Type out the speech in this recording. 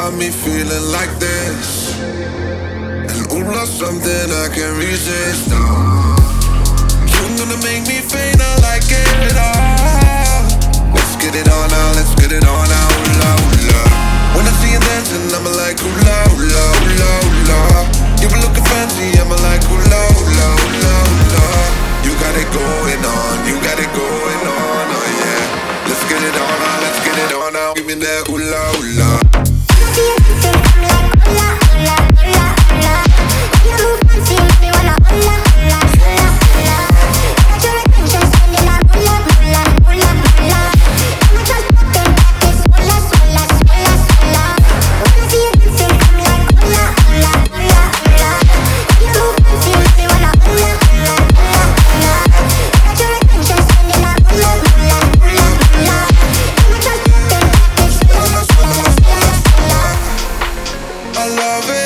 got me feeling like this. And ooh, love something I can't resist. You're gonna make me faint, I like it all. Let's get it on now, let's get it on now, ooh la, ooh la. When I see you dancing, I'm like ooh la, ooh la, ooh la, ooh la. You were looking fancy, I'm like ooh la, ooh la, ooh la, ooh la. You got it going on, you got it going on, oh yeah. Let's get it on now, let's get it on now. Give me that ooh la, ooh la. I love it.